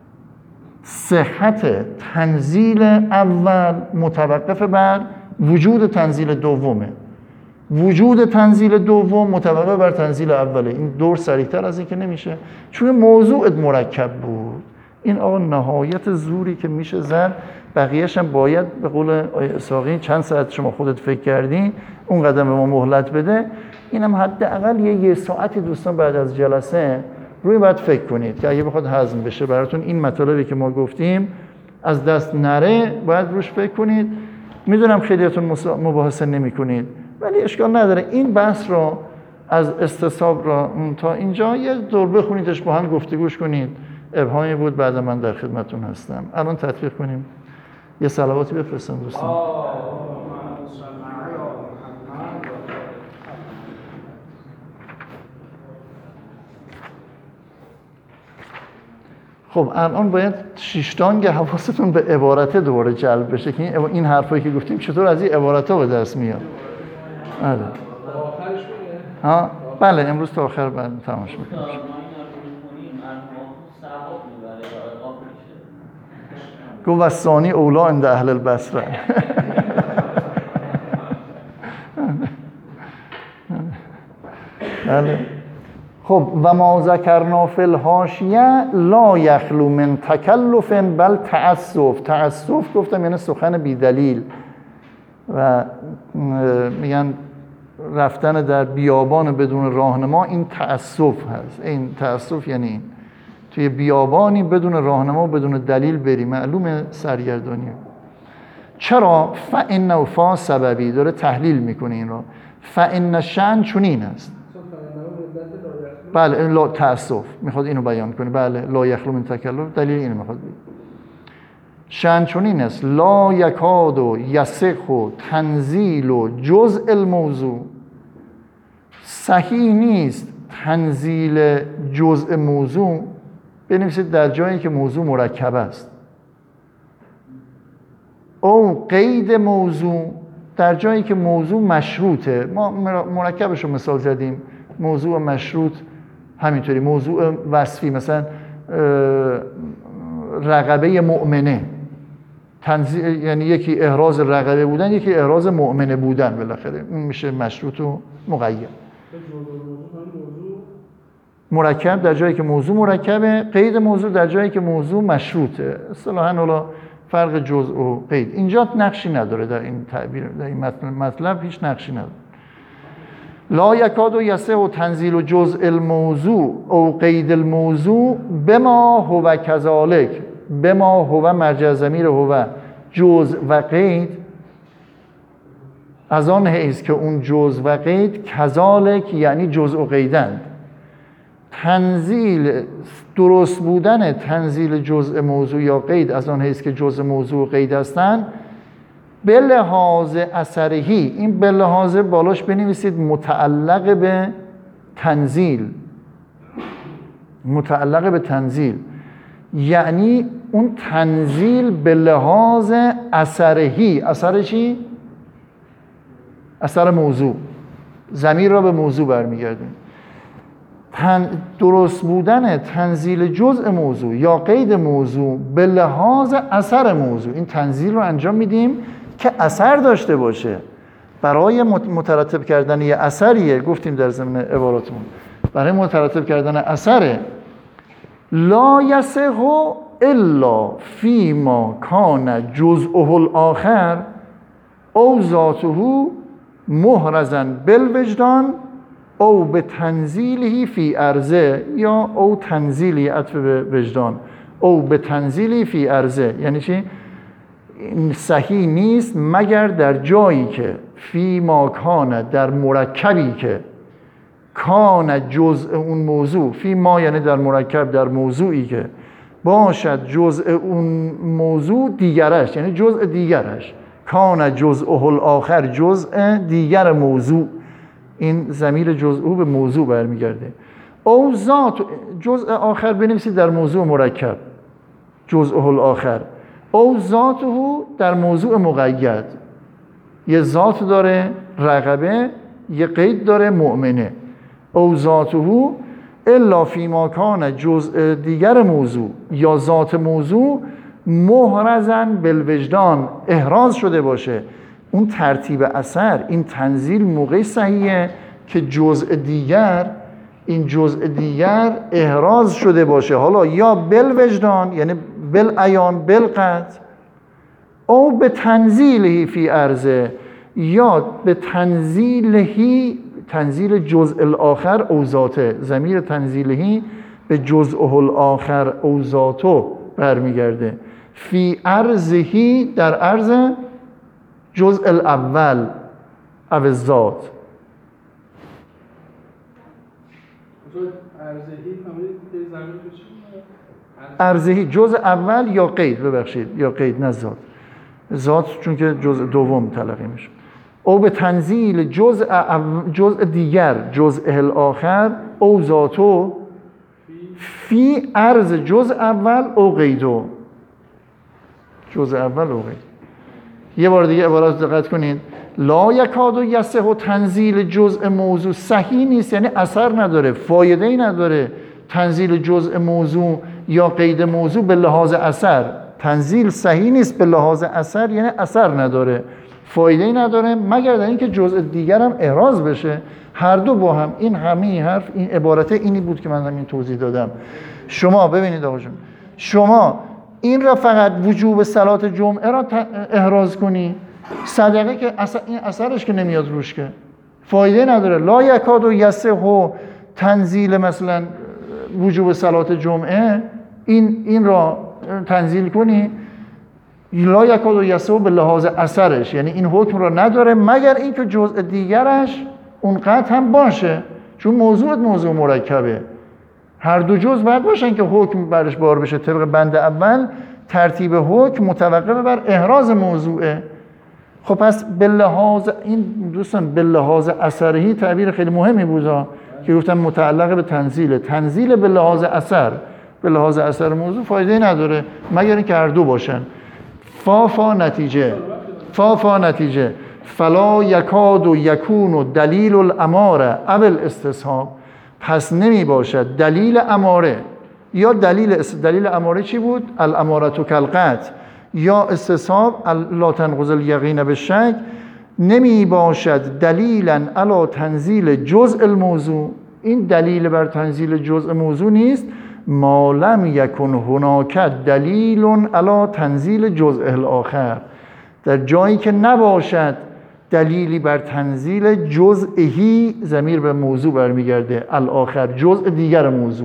صحت تنزیل اول متوقف بر وجود تنزیل دومه، وجود تنزیل دوم متوقف بر تنزیل اوله. این دور سریعتر از این که نمیشه، چون موضوعت مرکب بود. این آقا نهایت زوری که میشه زد، بقیه‌اش هم باید به قول آیه اسحاقی چند ساعت شما خودت فکر کردی اون قدم به ما مهلت بده. اینم حداقل یه یه ساعتی دوستان بعد از جلسه روی باید فکر کنید که اگه بخواد هضم بشه براتون این مطالبی که ما گفتیم از دست نره، باید روش فکر کنید. میدونم خیلیاتون مباحثه نمی کنید ولی اشکال نداره، این بحث رو از استصحاب را تا اینجا یه دور بخونیدش، با هم گفتگوش کنید. ابهامی بود، بعد من در خدمتون هستم. الان تطبیق کنیم. یه صلواتی بفرستم دوستان. خب الان باید شیشتانگ حواستون به عبارت دوباره جلب بشه که این حرفایی که گفتیم چطور از این عبارت‌ها به دست میاد. آره. آخرش بگه. ها بله امروز تا آخر بعد تماش میکنیم. گفت و ثانی اولا عند اهل البصره. بله. خب و ما ذکرنا فی الحاشیه لا یخلو من تکلف بل تعسف. تعسف گفتم یعنی سخن بی دلیل و میگن رفتن در بیابان بدون راهنما این تعسف هست. این تعسف یعنی این توی بیابانی بدون راهنما و بدون دلیل بری، معلومه سرگردانی. چرا؟ فإنه فا سببی داره تحلیل میکنه این رو. فإن شأن چنین است. بله این لا تأسف میخواد اینو بیان کنه. بله لا یخلو من تکلف دلیل اینو میخواد بگه. شأن چنین است لا یکاد و یصح و تنزیل و جزء الموضوع. صحیح نیست تنزیل جزء موضوع. بنویسید در جایی که موضوع مرکب است. او قید موضوع در جایی که موضوع مشروطه. ما مرکبش رو مثال زدیم. موضوع مشروط همینطوری. موضوع وصفی مثلا رغبه مؤمنه تنزیل، یعنی یکی احراز رغبه بودن یکی احراز مؤمنه بودن، بالاخره این میشه مشروط و مقید. مرکب در جایی که موضوع مرکبه، قید موضوع در جایی که موضوع مشروطه. اصطلاحاً حالا فرق جزء و قید اینجا نقشی نداره. در این تعبیر در این مطلب هیچ نقشی نداره. لا یکاد و یصح و تنزیل و جزء الموضوع او قید الموضوع بما هو کذالک. بما هو مرجع ضمیر هو جزء و قید از آن حیث که اون جزء و قید کذالک یعنی جزء و قیدند. تنزیل درست بودن تنزیل جزء موضوع یا قید از آن حیث که جزء موضوع و قید هستند به لحاظ اثرهی. این به لحاظ بالاش بنویسید متعلق به تنزیل. متعلق به تنزیل یعنی اون تنزیل به لحاظ اثرهی. اثر چی؟ اثر موضوع. ضمیر را به موضوع برمیگردیم. تن درست بودن تنزیل جزء موضوع یا قید موضوع به لحاظ اثر موضوع. این تنزیل رو انجام میدیم که اثر داشته باشه. برای مترتب کردن یه اثریه. گفتیم در ضمن عباراتمون برای مترتب کردن اثره. لا یصح الا فیما کان جزءه الاخر او ذاته محرزا بالوجدان او به تنزیلی فی ارزه یا او تنزیلی عطف به وجدان او به تنزیلی فی ارزه. یعنی چی؟ این صحیح نیست مگر در جایی که فی ما کان در مرکبی که کان جزء اون موضوع. فی ما یعنی در مرکب در موضوعی که باشد جزء اون موضوع دیگرش یعنی جزء دیگرش. کان جزءه الاخر جزء دیگر موضوع. این ضمیر جزء به موضوع برمیگرده. او ذات جزء آخر بنویسید در موضوع مرکب جزءه الاخر. او ذاته در موضوع مقید. یه ذات داره رغبه، یه قید داره مؤمنه. او ذاته الا فیما کان جزء دیگر موضوع یا ذات موضوع محرزا بالوجدان احراز شده باشه. اون ترتیب اثر این تنزیل موقعی صحیحه که جزء دیگر این جزء دیگر احراز شده باشه. حالا یا بالوجدان یعنی بالعیان بالقطع او به تنزیلهی فی ارزه یا به تنزیلهی تنزیل جزء الاخر او ذاته. ضمیر تنزیلهی به جزء الاخر او ذاتو برمیگرده. فی ارزهی در ارز جزء الاول او ذات. ارزهی جزء اول یا قید ببخشید یا قید نه ذات. ذات چون که جزء دوم تلقی میشه. او به تنزیل جزء جزء دیگر جزء الاخر او ذاتو فی عرض جزء اول او قیدو، جزء اول او قید. یه بار دیگه عبارت دقت کنید. لا یکاد یصح تنزیل جزء موضوع، صحیح نیست، یعنی اثر نداره، فایده ای نداره تنزیل جزء موضوع یا قید موضوع به لحاظ اثر. تنزیل صحیح نیست به لحاظ اثر، یعنی اثر نداره، فایده ای نداره، مگر در اینکه جزء دیگر هم احراز بشه. هر دو با هم. این همه این حرف، این عبارت اینی بود که من همین توضیح دادم. شما ببینید آقا جون، شما این را فقط وجوب صلات جمعه را احراز کنی، صدقه که اثر این اثرش که نمیاد روش، که فایده نداره. لا یکاد یصح تنزیل مثلا وجوب صلات جمعه، این این را تنزیل کنی، لا یکاد یصح به لحاظ اثرش، یعنی این حکم را نداره مگر اینکه جزء دیگرش اونقدر هم باشه، چون موضوع موضوع مرکبه. هر دو جزء باید باشن که حکم برش بار بشه. طبق بند اول ترتیب حکم متوقف بر احراز موضوعه. خب پس به لحاظ این دوستان، به لحاظ اثری تعبیر خیلی مهمی بود که گفتم متعلق به تنزیل. تنزیل به لحاظ اثر، به لحاظ اثر موضوع فایده نداره مگر اینکه هر دو باشن. فا فا نتیجه، فا فا نتیجه فلا یکاد و یکون و دلیل الاماره اول استصحاب، پس نمی باشد دلیل اماره یا دلیل دلیل اماره چی بود؟ الامارة کالقطع، یا استصحاب لا تنقض الیقین بالشک، نمی باشد دلیلا علی تنزیل جزء الموضوع. این دلیل بر تنزیل جزء موضوع نیست ما لم یکن هناک دلیل علی تنزیل جزء الاخر، در جایی که نباشد دلیلی بر تنزیل جزئی، ضمیر به موضوع برمیگرده، الاخر جزء دیگر موضوع.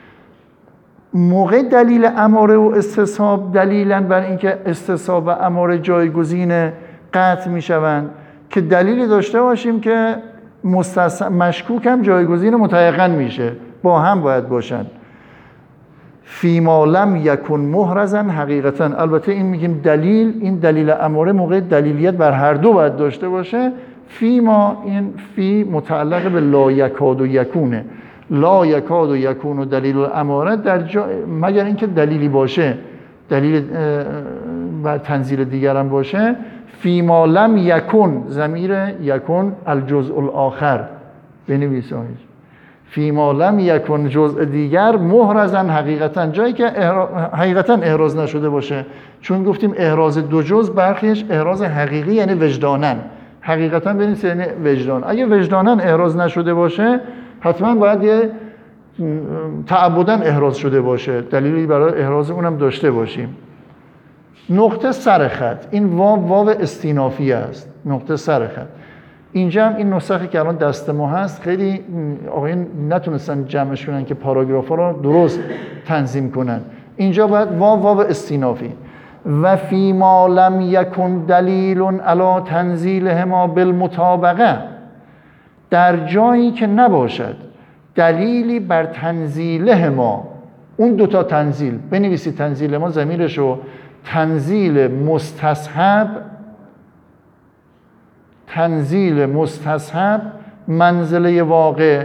موقع دلیل اماره و استصحاب دلیلن بر اینکه استصحاب و اماره جایگزین قطع میشوند که دلیلی داشته باشیم که مستص... مشکوک هم جایگزین متیقن میشه، با هم باید باشن. فیما لم یکن محرزا حقیقتا، البته این میگیم دلیل، این دلیل اماره موقع دلیلیت بر هر دو باید داشته باشه. فیما، این فی متعلق به لا یکاد و یکونه، لا یکاد و یکون و دلیل الاماره در جا... مگر اینکه دلیلی باشه، دلیل بر تنزیل دیگرم باشه. فیما لم یکن، ضمیر یکن الجزء الاخر بنویسید. فیما لم یکن جزء دیگر محرزا حقیقتا، جایی که احرا... حقیقتا احراز نشده باشه، چون گفتیم احراز دو جزء برخیش احراز حقیقی یعنی وجدانن، حقیقتا بنویسید یعنی وجدان. اگه وجدانن احراز نشده باشه حتما باید یه تعبداً احراز شده باشه، دلیلی برای احراز اونم داشته باشیم. نقطه سر خط، این واو واو استینافی است، نقطه سر خط. اینجا هم این نسخه که الان دست ما هست خیلی آقایون نتونستن جمعش کنن که پاراگرافا رو درست تنظیم کنن. اینجا باید واو واو استینافی. و فی ما لم یکن دلیل علی تنزیلهما بالمطابقه، در جایی که نباشد دلیلی بر تنزیله ما، اون دوتا تنزیل بنویسید، تنزیل ما ضمیرشو تنزیل مستصحب، تنزیل مستصحب منزله واقع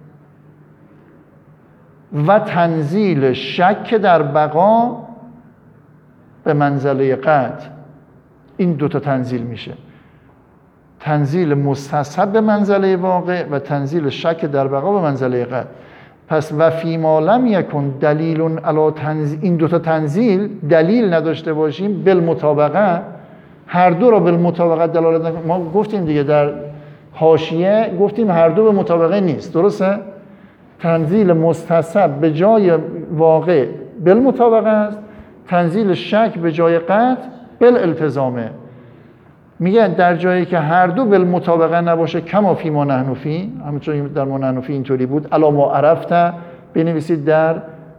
و تنزیل شک در بقا به منزله قطع. این دوتا تنزیل میشه، تنزیل مستصحب به منزله واقع و تنزیل شک در بقا به منزله قطع. پس و فی ما لم یکن دلیل علی تنزیل، این دوتا تنزیل دلیل نداشته باشیم بالمطابقه، هر دو را بالمطابقه دلالت نکنه. ما گفتیم دیگه در حاشیه گفتیم هر دو به مطابقه نیست، درسته؟ تنزیل مستصحب به جای واقع بالمطابقه است، تنزیل شک به جای قطع بالالتزامه. میگه در جایی که هر دو بالمطابقه نباشه، کما فی ما نحن فی، همونطور در ما نحن فی اینطوری بود، الا ما عرفت بنویسید در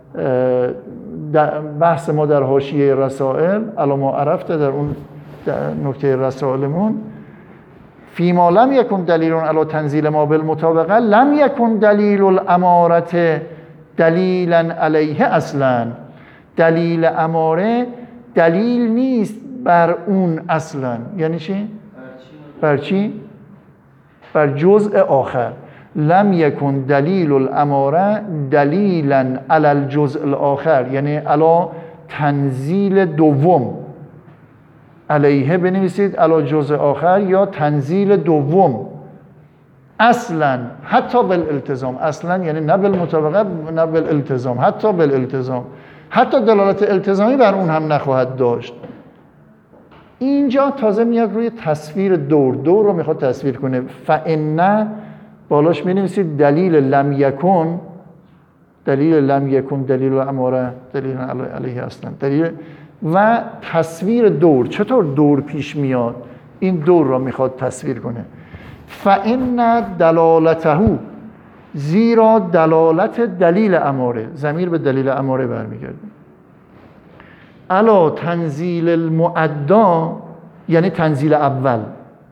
بحث ما در حاشیه رسائل، الا ما عرفت در اون نکته رسائلمون، فی ما لم یکن دلیل علی تنزیل ما بالمطابقه لم یکن دلیل الاماره دلیلا علیه اصلا. دلیل اماره دلیل نیست بر اون اصلا. یعنی چی؟ بر چی؟ بر جزء آخر. لم یکن دلیل الاماره دلیلا علی الجزء الاخر، یعنی علی تنزیل دوم. علیه بنویسید علی جزء آخر یا تنزیل دوم. اصلا حتی بالالتزام، اصلا یعنی نه بالمطابقت نه بالالتزام، حتی بالالتزام، حتی دلالت التزامی بر اون هم نخواهد داشت. اینجا تازه میاد روی تصویر دور، دور رو میخواد تصویر کنه. فإن بالاش می‌نویسید دلیل لم یکن، دلیل لم یکن دلیل الاماره دلیل علیه اصلا، دلیل و تصویر دور. چطور دور پیش میاد؟ این دور رو میخواد تصویر کنه. فإن دلالته، زیرا دلالت دلیل اماره، ضمیر به دلیل اماره برمیگرده، علا تنزیل المعدا، یعنی تنزیل اول.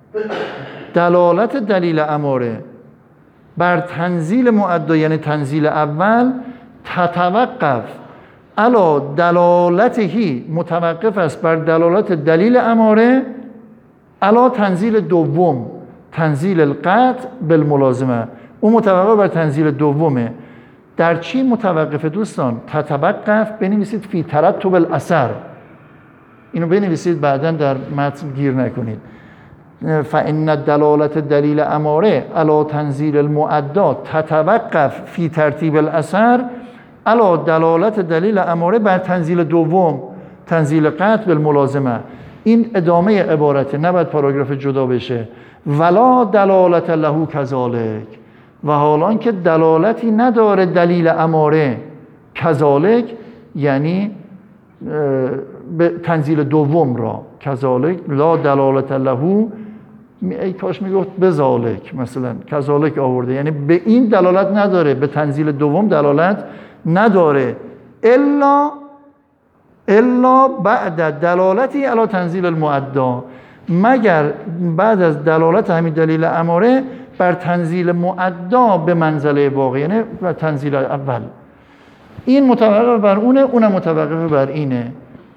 دلالت دلیل اماره بر تنزیل معدا یعنی تنزیل اول، تتوقف علا دلالتهی، متوقف است بر دلالت دلیل اماره، علا تنزیل دوم، تنزیل القطع بالملازمه. اون متوقف بر تنزیل دومه. در چی متوقفه دوستان؟ تتوقف بنویسید فی ترتب الاثر، اینو بنویسید بعداً در متن گیر نکنید. فإن دلالت دلیل اماره علی تنزیل المعدا تتوقف فی ترتیب الاثر علی دلالت دلیل اماره بر تنزیل دوم، تنزیل قطع بالملازمه. این ادامه عبارته، نباید پاراگراف جدا بشه. ولا دلالت له کذالک، و حالان که دلالتی نداره دلیل اماره کذالک، یعنی به تنزیل دوم را، کذالک لا دلالت له، ای کاش میگفت بذالک مثلا، کذالک آورده، یعنی به این دلالت نداره، به تنزیل دوم دلالت نداره، الا الا بعد دلالتی علی تنزیل المعدا، مگر بعد از دلالت همین دلیل اماره بر تنزیل معدا به منزله واقع، یعنی بر تنزیل اول. این متوقف بر اونه، اونم متوقف بر اینه.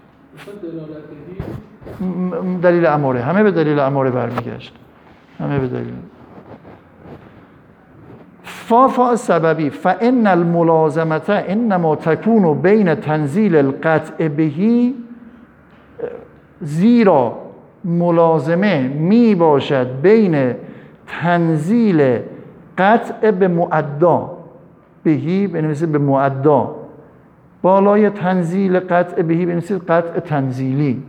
دلیل اماره، همه به دلیل اماره برمیگشت، همه به دلیل. فا فا سببی فإن الملازمه انما تكون بین تنزیل القطع بهی، زیرا ملازمه می باشد بین تنزیل قطع به معدا، بهی بنویسید به معدا، بالای تنزیل قطع بهی بنویسید قطع تنزیلی.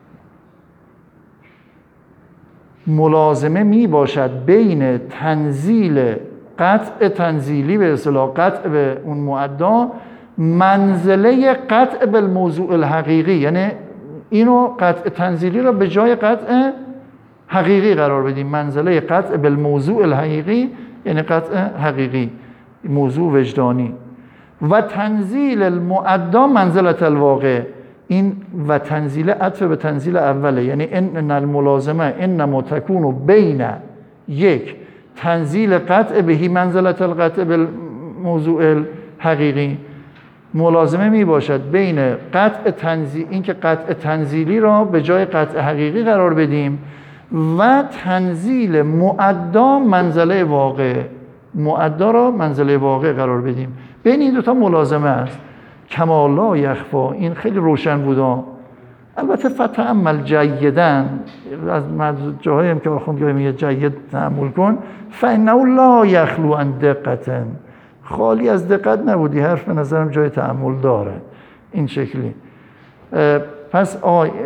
ملازمه می باشد بین تنزیل قطع تنزیلی به اصطلاح قطع به اون معدا، منزله قطع بالموضوع الحقیقی، یعنی اینو قطع تنزیلی را به جای قطع حقیقی قرار بدیم. منزله قطع بالموضوع الحقیقی یعنی قطع حقیقی، موضوع وجدانی. و تنزیل المعدا منزلت الواقع، این و تنزیل عطف به تنزیل اوله، یعنی ان الملازمه انما تکون بین یک تنزیل قطع بهی منزلت القطع بالموضوع الحقیقی، ملازمه می باشد بین قطع تنزیل، این که قطع تنزیلی را به جای قطع حقیقی قرار بدیم، و تنزیل معدا منزله واقع، معدا را منزله واقع قرار بدیم. بین این دوتا ملازمه است. کما لا یخفا، این خیلی روشن بودا. البته فتأمل جیداً، از جاهایی هم که آخوندگاه میگه جید تأمل کن، فإنه لا یخلو عن دقة، خالی از دقت نبودی، حرف به نظرم جای تأمل داره این شکلی. پس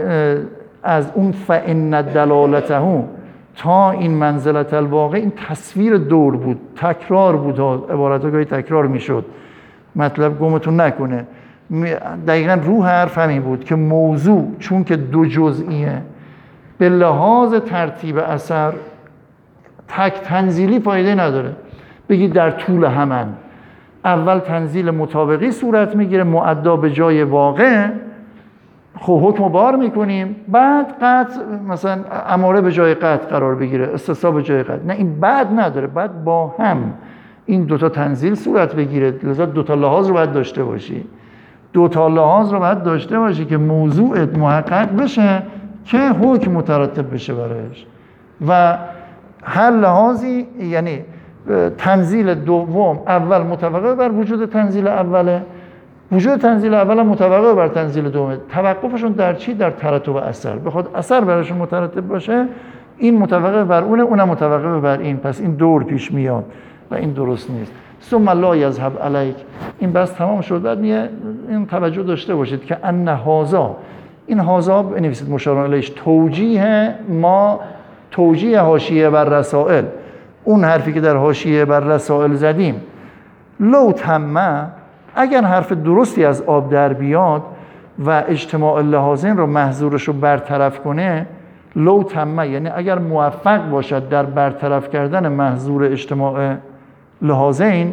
از اون فإن دلالته تا این منزلت الواقع، این تصویر دور بود، تکرار بود، عبارت ها گاهی تکرار میشد، مطلب گمتون نکنه. دقیقا روح حرف همین بود که موضوع چون که دو جزئیه، به لحاظ ترتیب اثر تک تنزیلی فایده نداره. بگید در طول همن اول تنزیل مطابقی صورت میگیره، معدا به جای واقع، خب حکم بار میکنیم، بعد قطع مثلا اماره به جای قطع قرار بگیره، استثناء به جای قطع. نه، این بعد نداره، بعد با هم این دوتا تنزیل صورت بگیره. لذا دوتا لحاظ رو باید داشته باشی، دوتا لحاظ رو باید داشته باشی که موضوعت محقق بشه که حکم مترتب بشه برایش. و هر لحاظی، یعنی تنزیل دوم اول متوقف بر وجود تنزیل اوله، وجود تنزیل اول متوقف بر تنزیل دومه. توقفشون در چی؟ در ترتب اثر. بخواد اثر براشون مترتب باشه، این متوقف بر اونه، اونم متوقف بر این، پس این دور پیش میاد و این درست نیست. ثم لا یذهب علیک. این بس تمام شد. بعد میگه این توجه داشته باشید که ان هذا، این هذا بنویسید مشار الیهش، توجیه ما، توجیه حاشیه بر رسائل، اون حرفی که در حاشیه بر رسائل زدیم. لو تمه، اگر حرف درستی از آب در بیاد و اجتماع اللحاظین رو محظورش رو برطرف کنه، لو تمه یعنی اگر موفق باشد در برطرف کردن محظور اجتماع لحاظین،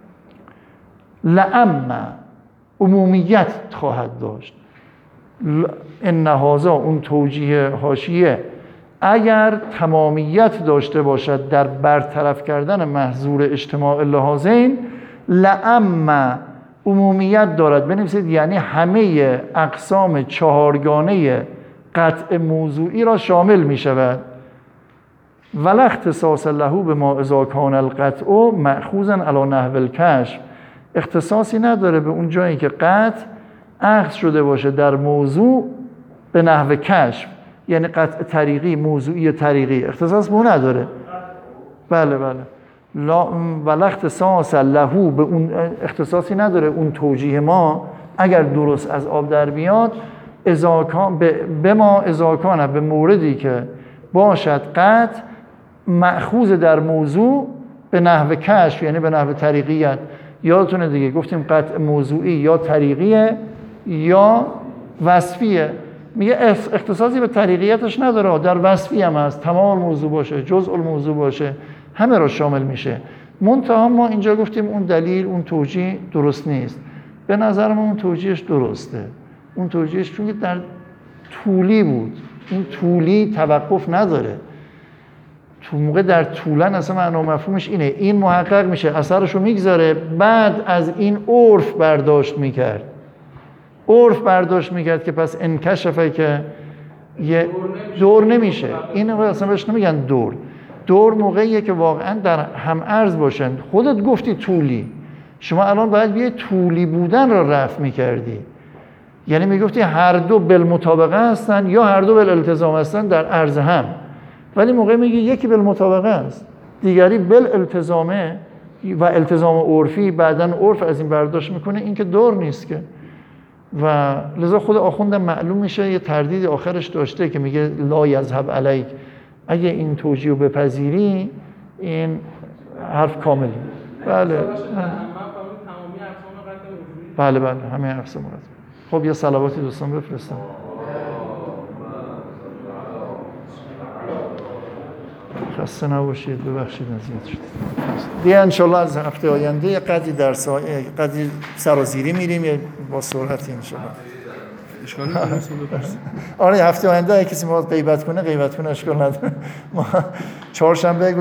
لعم عمومیت خواهد داشت. ان هذا، اون توجیه حاشیه، اگر تمامیت داشته باشد در برطرف کردن محظور اجتماع لحاظین، لعم عمومیت دارد. بنویسید یعنی همه اقسام چهارگانه قطع موضوعی را شامل می شود. ولا اختصاص له به ما اذا کان القطع مأخوذا علی نحو الکشف، اختصاصی نداره به اون جایی که قطع اخذ شده باشه در موضوع به نحو کشف، یعنی قطع طریقی، موضوعی طریقی، اختصاص به اون نداره. بله بله. لا ولا اختصاص له، به اون اختصاصی نداره اون توجیه ما اگر درست از آب در بیاد، اذا کان به ما اذا کان، به موردی که باشد قطع مأخوذ در موضوع به نحو کشف، یعنی به نحو طریقیت. یادتونه دیگه گفتیم قطع موضوعی یا طریقیه یا وصفیه. میگه اختصاصی به طریقیتش نداره، در وصفی هم هست، تمام موضوع باشه، جزء الموضوع باشه، همه را شامل میشه. منتها ما اینجا گفتیم اون دلیل، اون توجیه درست نیست. به نظر ما اون توجیهش درسته. اون توجیهش چون که در طولی بود، این طولی توقف نداره. تو موقع در طولن اصلا معنا و مفهومش اینه، این محقق میشه، اثرشو میگذاره، بعد از این عرف برداشت میکرد. عرف برداشت میکرد که پس انکشفه که یه دور نمیشه. این اصلا بهش نمیگن دور. دور موقعیه که واقعا در هم عرض باشن. خودت گفتی طولی، شما الان باید بیه طولی بودن را رفع میکردی، یعنی میگفتی هر دو بالمطابقه هستن یا هر دو بالالتزام هستن در عرض هم، ولی موقع میگی یکی بالمطابقه است، دیگری بالالتزامه و التزام عرفی، بعدن عرف از این برداشت میکنه، این که دور نیست که. و لذا خود آخوندم معلوم میشه یه تردید آخرش داشته که میگه لا یذهب علیک، اگه این توجیه رو بپذیری این حرف کاملی. بله بله بله همه حرف مراد. خب یه صلواتی دوستان بفرستم. خسته نباشید، ببخشید اذیت شد. دیگه انشالله از هفته آینده یه قدری درس قدری سرازیری میریم با سرعتی انشالله. اشکال نداره. آره هفته آینده اگه کسی میخواد غیبت کنه غیبت کنه، اشکال نداره. ما چهارشنبه